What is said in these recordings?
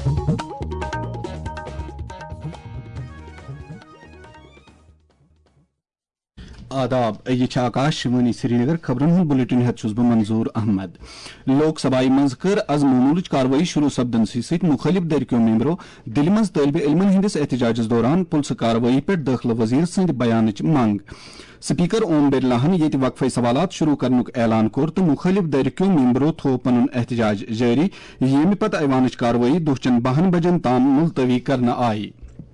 आदाब ये आकाशवाणी श्रीनगर खबरन हूं बुलेटिन हेत छुस बह मंजूर अहमद। लोकसभाई मज कर आज मामूलच कार्रवाई शुरू सपदन सत मुखालिफ दरक्यो मेंबरों दिल्ली मज तलब इल्मन हंदिस एहतजाजस दौरान पुलिस कार्रवाई पे दाखिला वजीर सद बयानच मंग। स्पीकर ओम बिरलाहन ये वक्फे सवालात शुरू करनुक ऐलान कोर तो मुखालिफ दरक्यो मेंबरों थो पनुन एहतजाज जारी येमि पत ऐवानच कार्रवाई दोहचन 12 बजन ताम मुलतवी करना आई।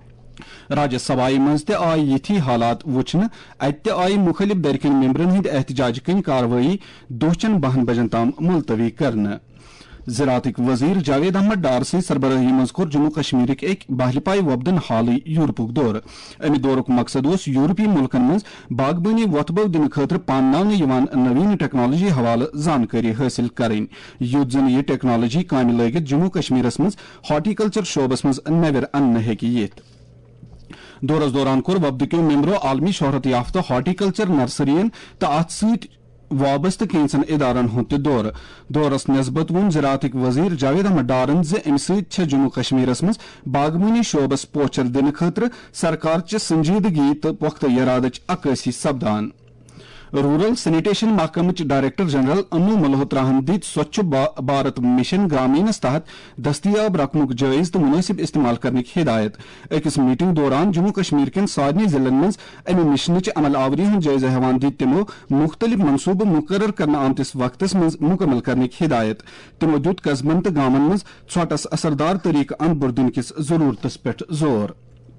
राज्यसभाई मज ते आय यथी हालात वुचन अत आय मुखालिफ दरकिन मेंबरन हंद एहतजाज कन कार्रवाई दोहचन 12 बजन ताम मुलतवी करना। ज़राअत वजीर जावेद अहमद डार से सरबराही मज कोर जम्मू कश्मीर एक बहलपाई वबदन हाल यूरोपुक दौर। अमि दौरुक मकसद यूरोपी मुल्कन मज बागबानी वतबो दिन खतर पाननावने यवान नवीन टेक्नोलॉजी हवाले जानकारी हासिल करें युद्ध जन यह टेक्नोलॉजी काम लगित जम्मू कश्मीरस मज हॉर्टिकल्चर शोबस मज नवर अन्न हेकि यिथ। दौरस दौरान कोर वबदक्यो मेंबरों आलमी शोहरत याफ्ता हॉर्टिकल्चर नर्सरियन तो अत सत वाबस्त कैंसन इदारन हुंद दौर। दौरस नस्बत वोन ज़राअत वजीर जावेद अहमद डारन ज अमि सत जम्मू कश्मीरस मज बागबानी शोबस पोचर दिन खतर सरकार च संजीदगी तो पुख्ता इरादच अक्सी सपदान। रूरल सैनिटेशन महकमच डायरेक्टर जनरल अनु मल्होत्राहन दित स्वच्छ भारत मिशन ग्रामीणस तहत दस्तियाब रकमुक जायज तो मुनासिब इस्तेमाल करने की हिदायत। अकिस मीटिंग दौरान जम्मू कश्मीर के सारनी जिलन मज अमि मिशनच अमल आवरी हूं जायजा हेवान दित तिमो मुख्तलिफ मनसूबे मुकर्रर करना आमतिस वक्तस मज मुकम्मल करने की हिदायत। तिमो दित कस्बन तो गामन मज छोटस असरदार तरीक अनबुर दिन किस जरूरतस पे जोर।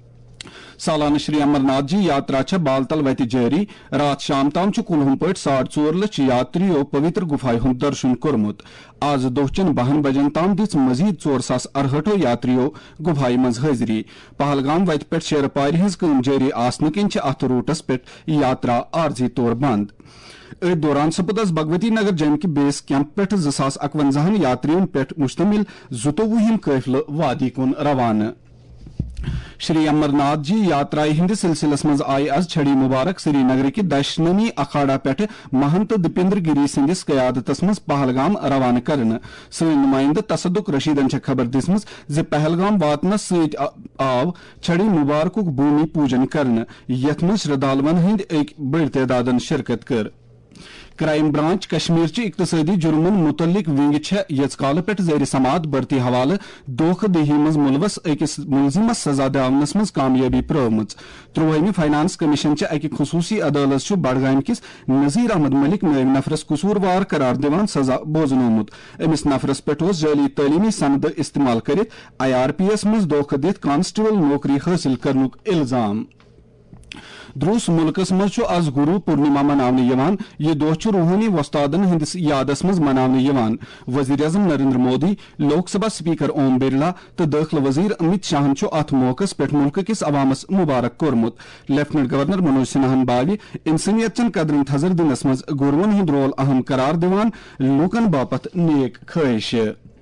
सालाना श्री अमरनाथ जी यात्रा बालतल वत जारी रात शाम ताम कुलहम पे 4.5 लाख यात्रियों पवित्र गुफाई हुंद दर्शन कोरमुत। आज दोहचन 12 बजन ताम दिस मजीद 4,068 यात्रियों गुफाई मज हाजिरी। पहलगाम वत पे शेरपारी हज काम जारी आसन किन अत रूटस पे यात्रा आर्जी तौर बंद। अ दौरान सपद भगवती नगर जैम कि बेस कैंप पे 251 यात्रियों पे मुश्तमिल 22 काफिल वादी कुन रवाना। श्री अमरनाथ जी यात्रा हिंद सिलसिलस मज आय आज छड़ी मुबारक श्रीनगर कि दशनमी अखाड़ा पे महंत दीपेंद्र गिरी सिंदिस कयादतस मज पहलगाम रवाना करन। सन नुमाइंद तसदुक रशीदन खबर दिसमस ज पहलगाम वातनस सत आव छड़ी मुबारकुक भूमि पूजन करन यथ मज श्रद्धालुवन हिंद एक बड़ तादादन शिरकत कर। क्राइम ब्रांच कश्मीर च इक्तसादी जुर्मन मुतलिक विंग यच काल पे ज़ेर समात बढ़ती हवाले धोख दही मज मुलवस अकिस मुलजिमस सजा दिवनस मज कामयाबी प्रवमच। 13 फाइनांस कमीशन अकि खसूसी अदालत बडगाम किस नजीर अहमद मलिक नयव नफरस कसूरवार करार दिवान सजा बोजनोमुत। अमिस नफरस पे जाली तलीमी सनद इस्तेमाल कर IRPS मज धोख दित कांस्टेबल नौकरी हासिल करनुक इल्जाम। द्रुस मुल्कस मज आज गुरु पूर्णिमा मनावने यवान यह दोह रूहानी वस्तादन हंदिस यादस मज मनावने यवान। वजीर आजम नरेंद्र मोदी लोकसभा स्पीकर ओम बिरला तो दाखिला वजीर अमित शाहन अत मौकस पे मुल्क किस अवामस मुबारक कोरमुत। लेफ्टिनेंट गवर्नर मनोज सिन्हान बावी इंसानियत चन कदरन थजर दिनस मज गुरुवन हंद रोल अहम करार दिवान लूकन बापत नेक ख्वाहिश।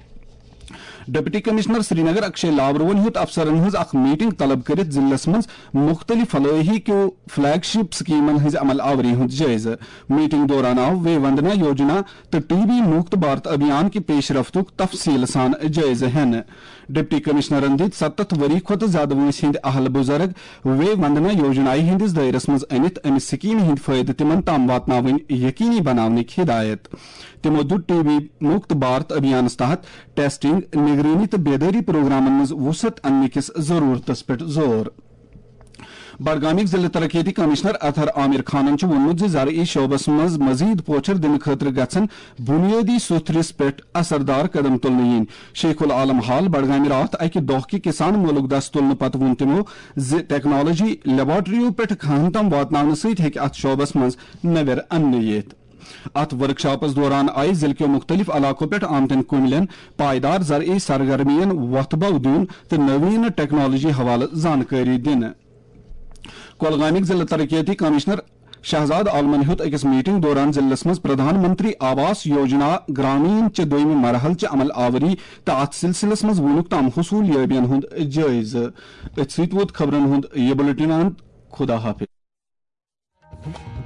डिप्टी कमिश्नर श्रीनगर अक्षय लावरवन हेत अफसरन हज अख मीटिंग तलब कर जिलस मज मुख्तलिफ फलाही क्यों फ्लैगशिप स्कीमन हज अमल आवरी हुंद जायजा। मीटिंग दौरान आव वे वंदना योजना तो TB मुक्त भारत अभियान की पेशरफ्तुक तफसील सान जायजा हन। डिप्टी कमिश्नरन दित 70 वरी खुद ज्यादा वंस हिंद अहल बुजुर्ग वे वंदना योजनाई हिंदिस दायरस मज अनित अमिस स्कीम हिंद फायदे तिमन ताम वातनावन यकीनी बनावने की हिदायत। तिमो दुट TB मुक्त भारत अभियान तहत टेस्टिंग निगरानी तो बेदारी प्रोग्रामन मज वसत अन्य किस जरूरतस पे जोर। बडगामिक जिला तरक्याती कमिश्नर अतहर आमिर खानन वोन्मुत ज़राई शोबस मज मजीद पोचर दिन खतर गसन बुनियादी सुथरिस पे असरदार कदम तुलने यीन। शेखुल आलम हाल बडगामि रात अकि दोह कि किसान मुलुक दस तुलने पत वोन तिमो टेक्नोलॉजी लेबोरेटरियों पे खान तम वातनावने सत हेकि अत शोबस मज नवर अन्न यिथ। अत वर्कशॉपस दौरान आई जिले के मुख्तलिफ इलाकों पे आमदन कुमलन पायदार ज़राई सरगर्मियन वतबो दिन तो नवीन टेक्नोलॉजी हवाले जानकारी दिन। कोलगामिक जिला तरक्याती कमिश्नर शहजाद आलमन हेत अकिस मीटिंग दौरान जिलस मज प्रधानमंत्री आवास योजना ग्रामीण च दोयम मरहल च अमल आवरी तो अत सिलसिलस मज वुनुक ताम हुसूल याबियन हुंद जायजा। अत सत वोत खबरन हुंद यह बुलेटिन खुदा हाफिज।